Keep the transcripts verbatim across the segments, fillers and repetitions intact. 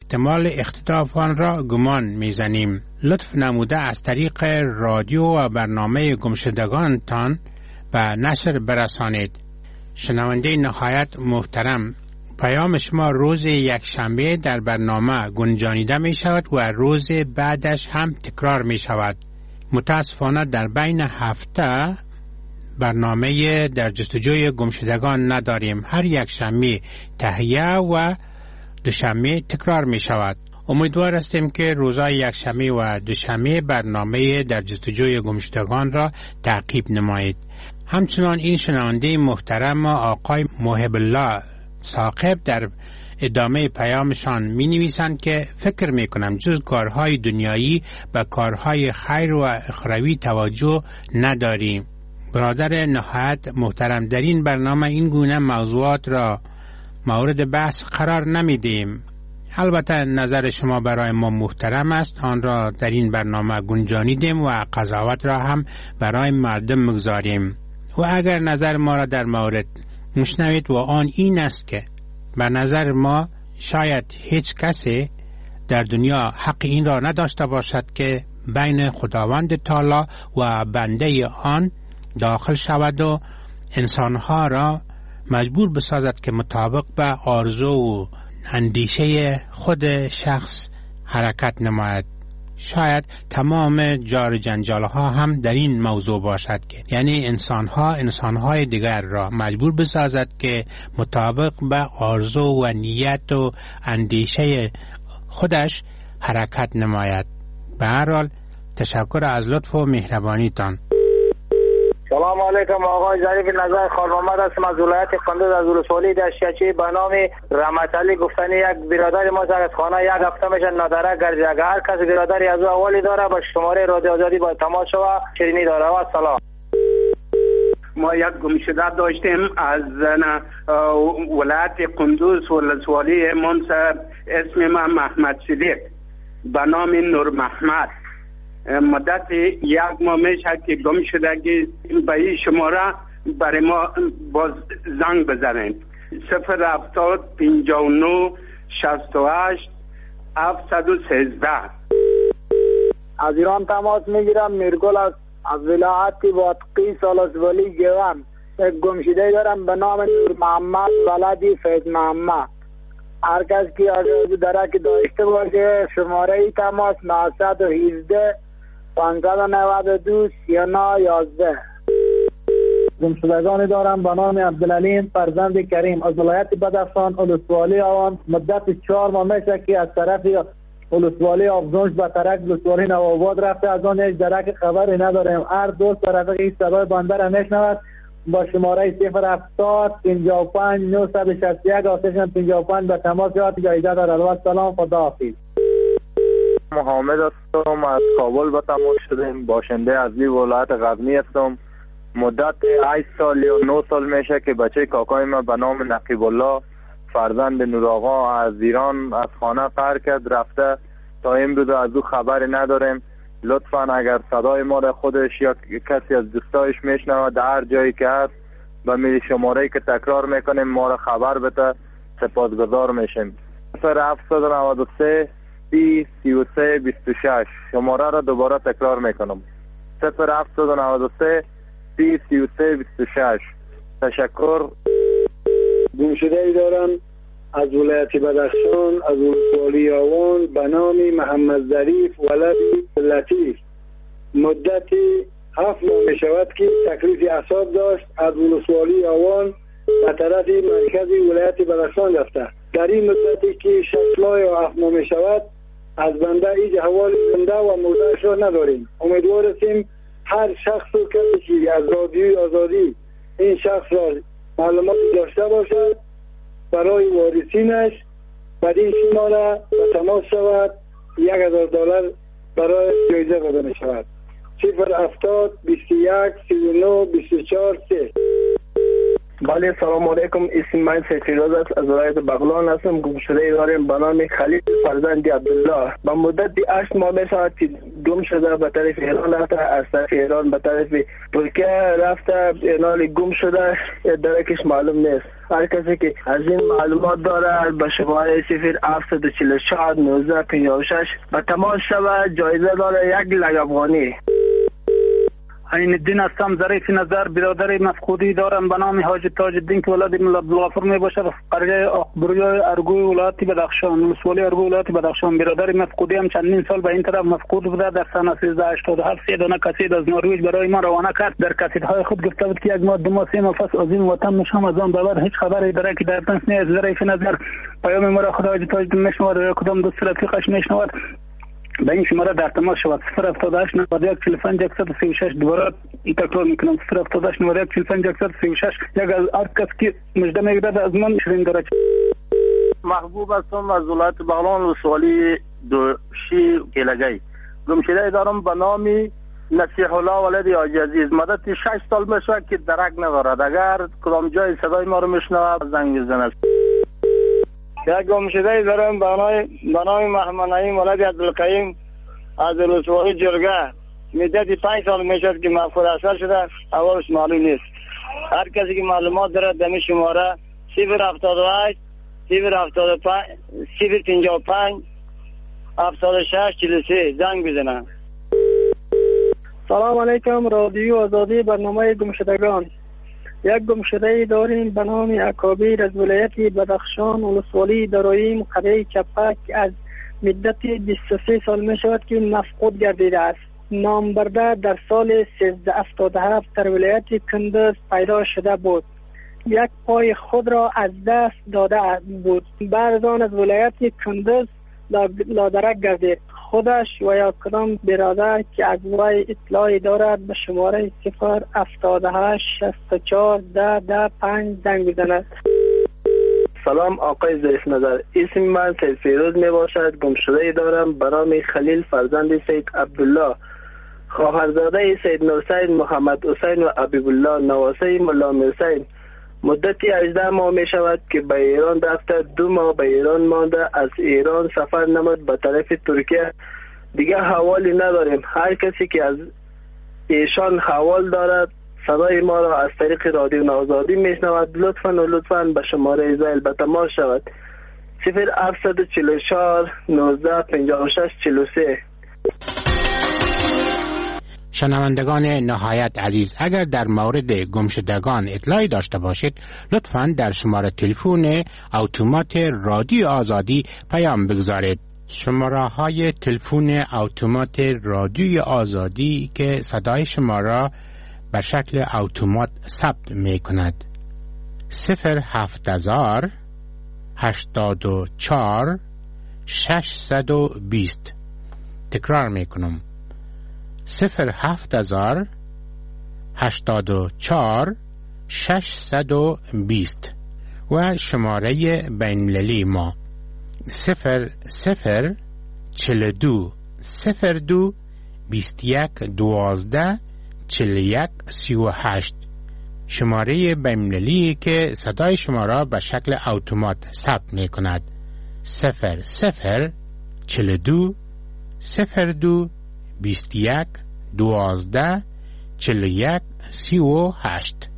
احتمال اختطاف آن را گمان می‌زنیم. لطف نموده از طریق رادیو و برنامه گمشدگانتان به نشر برسانید. شنونده نهایت محترم، پیام شما روز یکشنبه در برنامه گنجانیده می شود و روز بعدش هم تکرار می شود. متاسفانه در بین هفته برنامه در جستجوی گمشدگان نداریم. هر یک شنبه تهیه و دوشنبه تکرار می شود. امیدوار هستیم که روزهای یکشنبه و دوشنبه برنامه در جستجوی گمشدگان را تعقیب نمایید. همچنان این شنونده محترم آقای محب الله ثاقب در ادامه پیامشان می نویسند که فکر می کنم جز کارهای دنیایی و کارهای خیر و اخروی توجه نداریم. برادر نهایت محترم، در این برنامه این گونه موضوعات را مورد بحث قرار نمیدیم. البته نظر شما برای ما محترم است، آن را در این برنامه گنجانیدیم و قضاوت را هم برای مردم مگذاریم. و اگر نظر ما را در مورد مشنوید و آن این است که به نظر ما شاید هیچ کسی در دنیا حق این را نداشته باشد که بین خداوند تعالی و بنده آن داخل شود و انسانها را مجبور بسازد که مطابق به آرزو و اندیشه خود شخص حرکت نماید. شاید تمام جار جنجال ها هم در این موضوع باشد که یعنی انسان ها انسان های دیگر را مجبور بسازد که مطابق به آرزو و نیت و اندیشه خودش حرکت نماید. به هر حال تشکر از لطف و مهربانیتان. سلام علیکم آقای ظریف نظر خالمامد هستم از ولایت قندوز از ولسوالی دشتیچی به نام رحمت علی. گفتن یک برادر ما از خانه یک هفته میشه نادره گردید. اگر هر کس برادری از او اولی داره با شماره رادیو آزادی با تماس شود شیرینی داره. و سلام. ما یک گمشده داشتیم از ولایت قندوز ولسوالی منصر. اسم من محمد صدیق به نام نور محمد. مدت یک ماه میشه که گم شده که به این شماره برای ما باز زنگ بزنید. صفر هفتاد پنجاه و نه شصت و هشت هفتصد و سیزده. از ایران تماس میگیرم. میرگل از از ولایت بادقی سالسوالی گیوان. یک گمشده دارم به نام نور محمد ولدی فیض محمد. هر کس که آرزو داره که داشته باشه شماره تماس نهصد و هجده پانصد و نود و دو سی و نه یازده. گمشدگانی دارم به نام عبدالعلیم فرزند کریم از ولایت بدخشان ولسوالی آوان. مدت چهار ماه میشه که از طرف ولسوالی آفزونش به طرف ولسوالی نوآباد رفته. از آن هیچ درک خبری نداریم. هر دوست طرف این صدای بنده را میشنود با شماره صفر هفتاد پنجاه و پنج نهصد و شصت و یک آتش پنجاه و پنج به تماس یاد جایزه دارد. سلام، خداحافظ. محمد هستم از کابل به تماس شدیم. باشنده از این ولایت غزنی هستم. مدت هشت سال یا نه سال میشه که بچه کاکای ما به نام نقیب الله فرزند نوراغا از ایران از خانه قهر کرد رفته. تا امروز از او خبری نداریم. لطفا اگر صدای ما را خودش یا کسی از دوستایش میشنوه در هر جایی که هست به میل شماره‌ای که تکرار میکنیم ما را خبر بده سپاسگزار میشیم. صفر هفتصد و نود و سه سی سی و سه بیست و شش. شماره را دوباره تکرار میکنم. صفر هفتصد و نود و سه سی سی و سه بیست و شش. تشکر. گمشده ای دارم از ولایت بدخشان از ولسوالی آوان به نام محمد ظریف ولدی لطیف. مدتی هفت ماه می شود که تکلیف اعصاب داشت. از ولسوالی آوان به طرف مرکزی ولایت بدخشان رفته. در این مدتی که شش ماه یا هفت ماه می شود از بنده ایج حوال زنده و مردهش را نداریم. امیدوار هستیم هر شخص و کسی که از رادیوی آزادی این شخص را معلومات داشته باشد برای وارثینش بدین شماره به تماس شود. یک هزار دلار برای جایزه داده می شود. صفر هفتاد بیست و یک سی و نه بیست و چهار سه. بله سلام علیکم. اسم من سید فیروز است، از ولایت بغلان هستم. گمشده داریم به نام خلیل فرزند عبدالله. به مدت هشت ماه می شود که گم شده، به طرف ایران رفته، از طرف ایران به طرف ترکیه رفته. اینال گم شده درکش معلوم نیست. هر کسی که از این معلومات داره به شماره صفر هفت چهار چهار نوزده پنجاه و شش به تماس شود. جایزه داره یک لگ افغانی. عین الدین هستم، ظریف نظر، برادر مفقودی دارم به نام حاج تاج الدین که ولد ملا عبدالغفور می باشد، قریه اخبریای ارگوی ولایت بدخشان، ولسوالی ارگوی ولایت بدخشان. برادر مفقودی هم چندین سال به این طرف مفقود بوده. در سال سیزده هشتاد و هفت سه دانه کسید از نروژ برای ما روانه کرد. در کسیدهای خود گفته بود که یک ماه دو ماه سه ماه پس از این وطن میشم، از آن بعد هیچ خبری داره که در دست نیست. ظریف نظر پیام ما را خدا حاج تاج الدین میشنود و کدام دوست رفیقش میشنود به این شماره در تماس شود. صفر هفتاد و هشت نود و یک چهل و پنج صد و سی و شش. دوباره تکرار میکنم، صفر هفتاد و هشت نود و یک چهل و پنج صد و سی و شش. یک از هر کس که مژده میگیرد از من شیرین داره. محبوب هستم، از ولایت بغلان، ولسوالی دوشی گلگی. گمشده دارم به نام نصیح الله ولد حاجی عزیز. مدت شش سال میشه که درک ندارد. اگر کدام جای صدای ما رو میشنوه زنگ بزنه. یک گمشده دارم به نام محمد نعیم ولد عبدالقیم از ولسوالی جرگه. مدت پنج سال میشد که مفقود اثر شده، اولش معلوم نیست. هر کسی که معلومات داره دمی شماره صفر هفتاد و هشت صفر هفتاد و پنج صفر پنجاه و پنج هفتاد و شش چهل و سه زنگ بزنه. سلام علیکم رادیو آزادی، برنامه گمشدگان. یک گمشده داریم به نام اکابیر از ولایت بدخشان، ولسوالی درایم، قریه چپک. از مدت بیست و سه سال می شود که مفقود گردیده است. نام برده در سال سیزده هفتاد و هفت در ولایت کندز پیدا شده بود. یک پای خود را از دست داده بود. بعد آن از ولایت کندز لادرک گردید. خودش و یا کدام برادر که از وی اطلاعی دارد به شماره صفر هفتاد و هشت شصت و چهار ده ده پنج زنگ بزند. سلام آقای ظریف نظر، اسم من سید فیروز می باشد. گمشده دارم به نام خلیل فرزند سید عبدالله، خواهرزاده سید نورسید محمد حسین و حبیب الله، نواسه ملا حسین. مدتی هجده ماه می شود که به ایران رفته. دو ماه به ایران مانده. از ایران سفر نمود به طرف ترکیه. دیگه حوالی نداریم. هر کسی که از ایشان حوال دارد صدای ما را از طریق رادیو آزادی میشنود. لطفاً و لطفاً به شماره زایل به تماس شود. صفر هفت چهار چهار نوزده پنجاه و شش چهل و سه. شنوندگان نهایت عزیز، اگر در مورد گمشدگان اطلاعی داشته باشید لطفاً در شماره تلفن اتومات رادیو آزادی پیام بگذارید. شماره های تلفن اتومات رادیو آزادی که صدای شما را به شکل اتومات ثبت می کند: صفر هفت هزار هشتاد و چهار ششصد و بیست. تکرار می کنم: صفر هفت هزار هشتاد و چهار ششصد و بیست. و شماره بین‌المللی ما صفر صفر چهل دو صفر دو بیست یک دوازده چهل یک سی و هشت. شماره بین‌المللی که صدای شما را به شکل اتومات ثبت می کند: صفر صفر چهل دو صفر دو بیست یک دوازده چهل یک سی و هشت.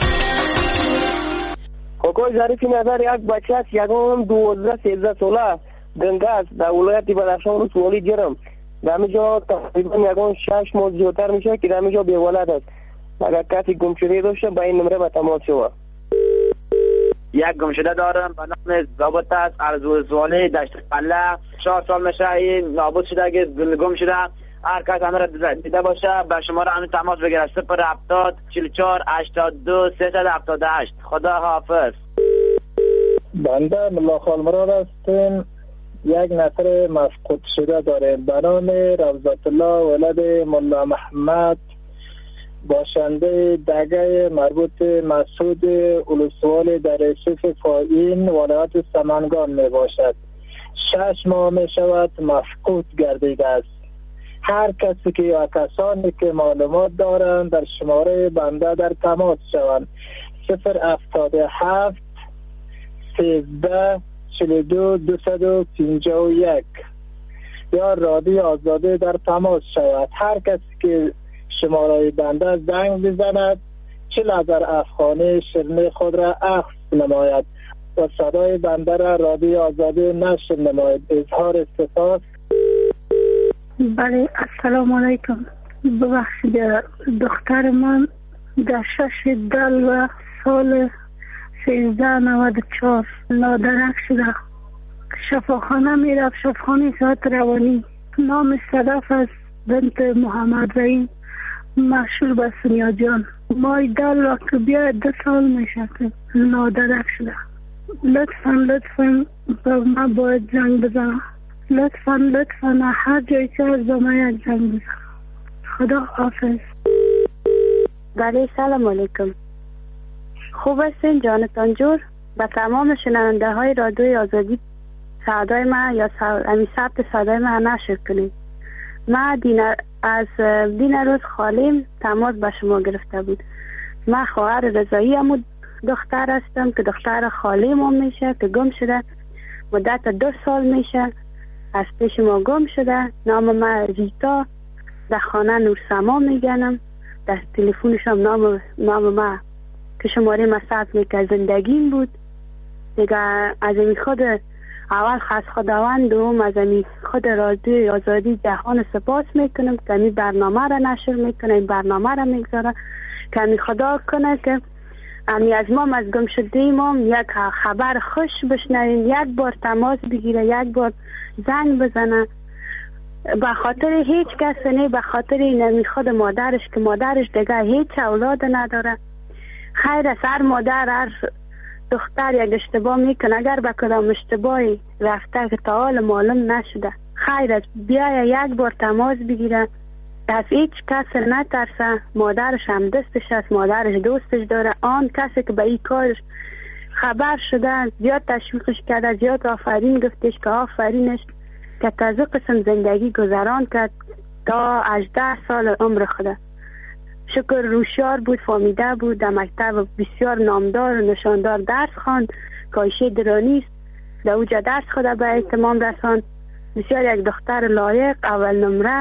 آقای ظریف نظر یک بچه است، یکم دوازده سیزده ساله، گنگه است، در ولایت بدخشان ولسوالی جرم. در همینجا تقریبا یکم شش ماه زیادتر میشه که در همینجا بی‌ولد است. اگر کسی گمشده داشته با این نمره به تماس شود. یک گمشده دارم به نام ضابط است از ولسوالی دشت قله. چهار سال میشه این نابود شده که گم شده. هر کس همه را دیده باشه به شماره همین تماس بگیره: صفر هفتاد چهل و چهار هشتاد و دو سیصد و هفتاد و هشت. خدا حافظ. بنده ملا خالمراد هستم. یک نفر مفقود شده داریم به نام روضت الله ولد ملا محمد، باشنده دگه مربوط مسعود ولسوالی در رسوف فاین ولایت سمنگان می باشد. شش ماه می شود مفقود گردیده است. هر کسی که یا کسانی که معلومات دارند در شماره بنده در تماس شوند: صفر هفتاد و هفت سیزده چهل و دو دویست و پنجاه و یک یا رادیو آزادی در تماس شود. هر کسی که شماره بنده زنگ بزند چل هزار افغانی شیرینی خود را اخذ نماید و صدای بنده را رادیو آزادی نشر نماید. اظهار سپاس. بله السلام علیکم. ببخشید دختر من در شش دل و سال سیزده نود و چهار نادرک شده. شفاخانه میرفت، شفاخانه صحت روانی. نام صدف است، بنت محمد رحیم، مشهور به سونیا جان. مای دل وقت بیاید دو سال میشه که نادرک شده. لطفا لطفا با من باید زنگ بزنم. لطفا لطفا هر جایی که از با من یک زنگ بزنم. خدا حافظ. بله سلام علیکم. خوب هستین جانتان جور؟ به تمام شنونده های رادیوی آزادی صدای من یا امی ثبت صدای من نشر کنید. من دین از دین روز خالیم تماس به شما گرفته بود. من خواهر رضایی هم دختر هستم که دختر خالیم هم میشه که گم شده. مدت دو سال میشه از پیش ما گم شده. نام من ریتا، در خانه نورسما میگنم. در تلفنش هم نام نام من که شماره ما ثبت میکرد زندگیم بود دیگه. از این خود اول خاص خداوند دوم از این خود رادیوی آزادی جهان سپاس میکنم که این برنامه را نشر میکنه، این برنامه را میگذاره که این خدا کنه که امی از ما از گم شده ما یک خبر خوش بشنویم، یک بار تماس بگیره، یک بار زنگ بزنه. به خاطر هیچ کس نه، به خاطر این خود مادرش که مادرش دیگه هیچ اولاد نداره. خیر از هر مادر هر دختر یک اشتباه میکنه، اگر به کدام اشتباهی رفته که تا حال معلوم نشده، خیر از بیای یک بار تماس بگیره. از هیچ کس نترسه. مادرش هم دستش است، مادرش دوستش داره. آن کسی که به این کارش خبر شده زیاد تشویقش کرده، زیاد آفرین گفتش که آفرینش که تازه قسم زندگی گذران کرد تا هجده سال عمر خوده. شکر روشیار بود، فامیده بود، در مکتب بسیار نامدار و نشاندار درس خواند. کایشه درانیست، در اوجا درس خود به اتمام رساند. بسیار یک دختر لایق، اول نمره.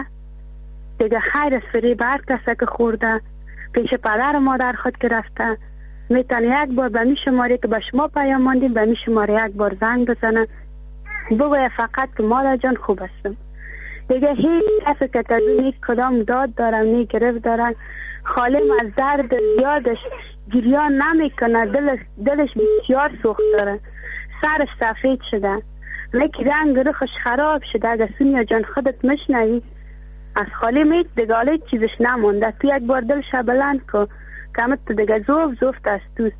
دیگه خیر از فریب هر کسی که خورده پیش پدر و مادر خود که رفته میتونه یک بار به می شماره که به شما پیام ماندیم به می شماره یک بار زنگ بزنه، بگوی فقط که مادر جان خوب هستم. دیگه هیچ کسی که تازه نیست کدام داد دارن نی گرفت دارن. خالم از درد زیادش گریان نمیکنه، دلش, دلش بسیار سوخت داره، سرش سفید شده، لیک رنگ روخش خراب شده. اگه سونیا جان خودت مشنوی از خالم هیچ دیگه چیزش نمونده. تو یک بار دلش بلند که کمت تو دیگه زوف زوفت از توست.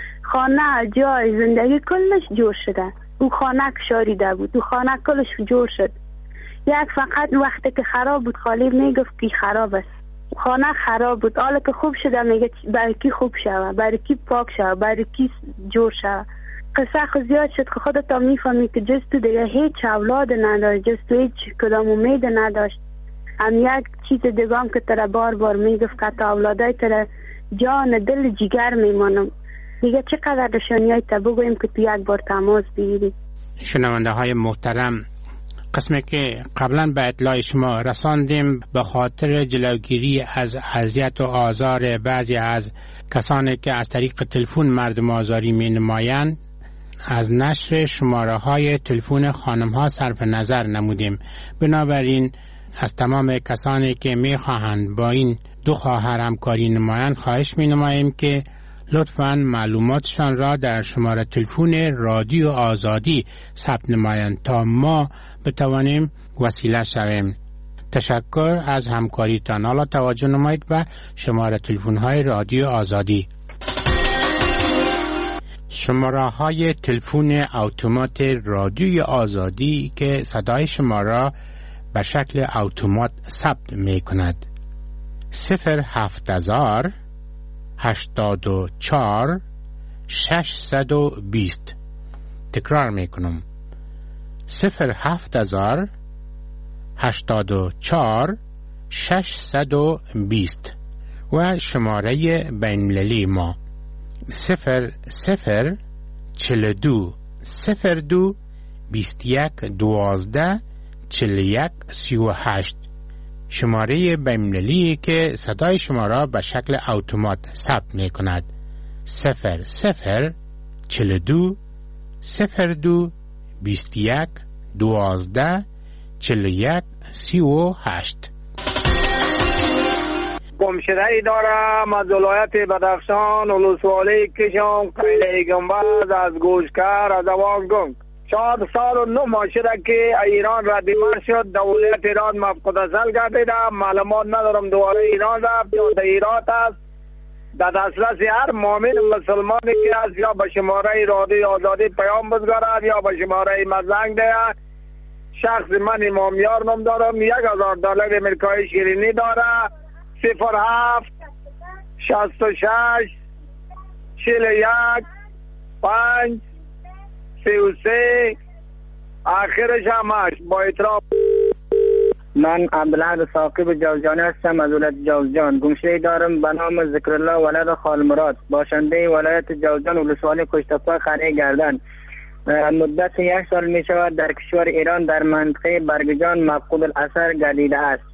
خانه جای زندگی کلش جور شده. او خانه شاریده بود، او خانه کلش جور شد. یک فقط وقتی که خراب بود خالم میگفت که خراب است. خانه خراب بود، حالا که خوب شده میگه برای کی خوب شوه، برای کی پاک شوه، برای کی جور شوه. قصه خود زیاد شد که خودت هم میفهمی که جز تو دیگه هیچ اولاد نداشت، جز تو هیچ کدام امید نداشت. هم یک چیز دیگه هم که تره بار بار میگفت که تا اولادای تره جان دل جگر میمانم. دیگه چقدر نشانیای تا بگویم که تو یک بار تماس بگیری. شنونده های محترم، قسمی که قبلا به اطلاع شما رساندیم به خاطر جلوگیری از اذیت و آزار بعضی از کسانی که از طریق تلفن مردم آزاری می نمایند از نشر شماره های تلفن خانم ها صرف نظر نمودیم. بنابراین از تمام کسانی که می خواهند با این دو خواهر همکاری نمایند خواهش می نماییم که لطفاً معلوماتشان را در شماره تلفن رادیو آزادی ثبت نمایند تا ما بتوانیم وسیله شویم. تشکر از همکاریتان. حالا توجه نمایید به شماره تلفن های رادیو آزادی. شماره های تلفن اتومات رادیوی آزادی که صدای شما را به شکل اتومات ثبت می کند: صفر هفت هزار هشتاد و چهار ششصد و بیست. تکرار می کنم: صفر هفت هزار هشتاد و چهار ششصد و بیست. و شماره بین‌المللی ما صفر صفر چل دو صفر دو بیست یک دوازده چل یک سی و هشت. شماره بین‌المللی که صدای شما را به شکل اتومات ثبت می کند. صفر صفر چل دو صفر دو بیست یک دوازده چل یک سی و هشت. گمشده ای دارم از ولایت بدخشان، ولسوالی کشم، قیله گنبز، از گوشکر، از اوانگنگ. چهار سال و نه ماه شده که ایران ردیمان شد، دولت ایران مفقود اصل گردیدم، معلومات ندارم دوباره ایران رفت یا در ایران است. در دسترس هر مؤمن مسلمانی که از یا به شماره رادیوی آزادی پیام بگذارد یا به شماره مزنگ دهد. شخص من امامیار نام دارم، یک هزار دلار امریکایی شیرینی داره. صفر هفت شست و شش چل یک پنج سی و سه آخرش همش با اطراف. من عبدالحد ثاقب جوزجانی هستم از ولایت جوزجان. گمشده دارم به نام ذکرالله ولد خالمراد، باشنده ولایت جوزجان، ولسوالی کشتپا، قریه گردن. مدت یک سال می شود در کشور ایران در منطقه برگجان مفقود الاثر گردیده است.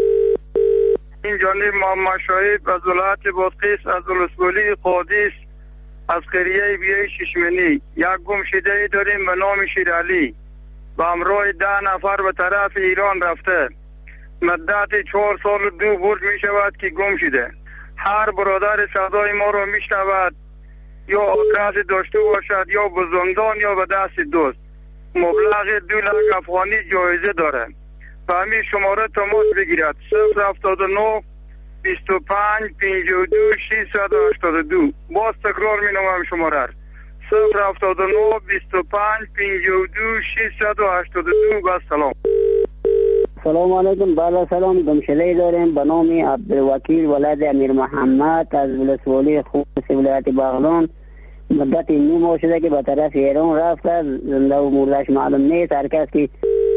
این جانب محمد شاهد از ولایت بادغیس، از ولسوالی قادیس، از قریه بیای ششمنی. یک گمشده داریم به نام شیرالی و همراه ده نفر به طرف ایران رفته. مدت چهار سال و دو برج می شود که گم شده. هر برادر صدای ما را می شود یا آدرس داشته باشد یا به زندان یا به دست دوست. مبلغ دو لک افغانی جایزه داره و همین شماره تماس بگیرد. صفر هفتاد و نه بیست و پنج پنجاه و دو ششصد و هشتاد و دو. باز تکرار می نمایم شماره صفر هفتاد و نه بیست و پنج پنجاه و دو ششصد و هشتاد و دو. با سلام. سلام علیکم. بالا سلام. گمشده داریم به نام عبدالوکیل ولد امیر محمد از ولسوالی خوست ولایت بغلان. مدت نیم ماه شده که به طرف ایران رفته، زنده و مردهش معلوم نیست. هر کس که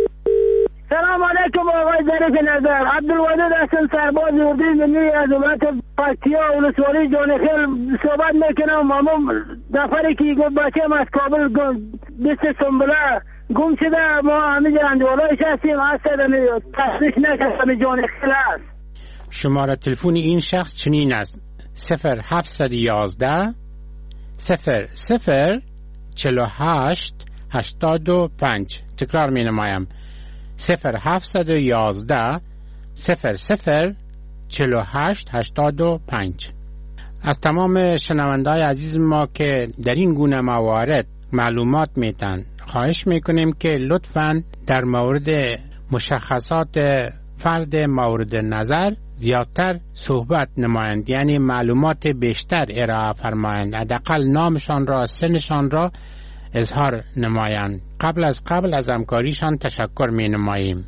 سلام علیکم آقای ظریف نظر. عبدالودود هستم، سرباز اردوی ملی از ولایت پکتیا ولسوالی جانخیل صحبت میکنم. همون نفری که گفت بچه‌م از کابل بیست سنبله گم شده، ما همه جاندولایش هستیم، هستم تصریح نکردم جانخیل هست. شماره تلفن این شخص چنین است: صفر هفتصد و یازده صفر صفر چل و هشت هشتاد و پنج. تکرار می نمایم: صفر هفتصد و یازده صفر صفر چل و هشت هشتاد و پنج. از تمام شنوندای عزیز ما که در این گونه موارد معلومات میتن خواهش میکنیم که لطفاً در مورد مشخصات فرد مورد نظر زیادتر صحبت نمایند، یعنی معلومات بیشتر ارائه فرمایند، حداقل نامشان را، سنشان را اظهار نمایند. قبل از قبل از همکاریشان تشکر می نماییم.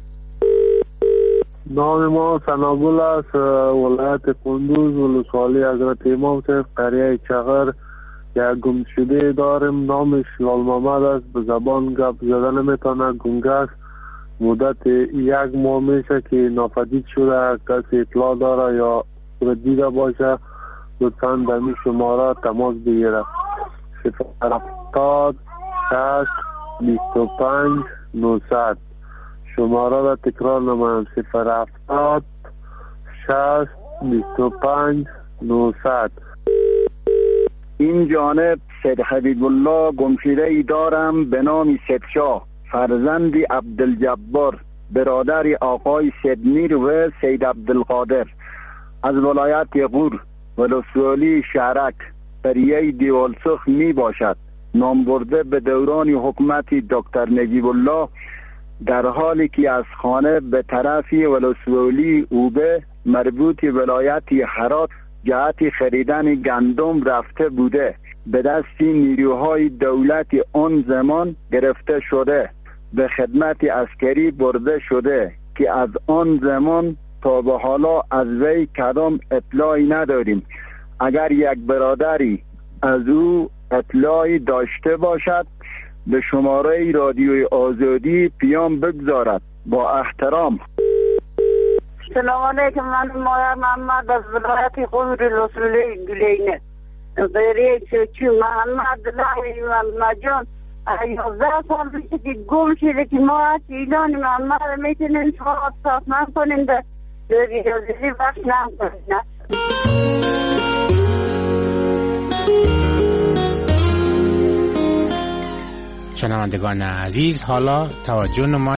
نام ما سنابول است، ولایت کندوز، ولسوالی حضرت امام صاحب، قریه چغر. یک گمشده داریم نامش لال محمد است، به زبان گپ زده نمیتونه، گنگ است. مدت یک ماه میشه که ناپدید شده. کسی اطلاع داره یا دیده باشه لطفاً در می شماره تماس بگیره. صفر هفتاد شش بیست و پنج نوصد. شماره را تکرار نمایم: صفر هفتاد شش بیست و پنج نوصد. این جانب سید حبیب الله گمشده ای دارم به نام سید شاه، فرزند عبدالجبار، برادر آقای سید میر و سید عبدالقادر، از ولایت غور، ولسوالی شهرک، قریه دیوالسخ می باشد. نام برده به دوران حکومت دکتر نجیب الله، در حالی که از خانه به طرف ولسوالی اوبه مربوط ولایت هرات جهت خریدن گندم رفته بوده. به دست نیروهای دولت آن زمان گرفته شده، به خدمت عسکری برده شده که از آن زمان تا به حالا از وی کدام اطلاعی نداریم. اگر یک برادری از او اطلاعی داشته باشد به شماره رادیوی آزادی پیام بگذارد. با احترام. سلام علیکم. من مایر محمد از ولایت خوزر رسولی گلینه. غیره چوچو محمد الله مجان یازده سال میشه که گم شده که ما از ایلان محمد میتونیم شما ساختمان کنیم در ریاضی بخش نم کنیم. شنوندگان عزیز، حالا توجه نما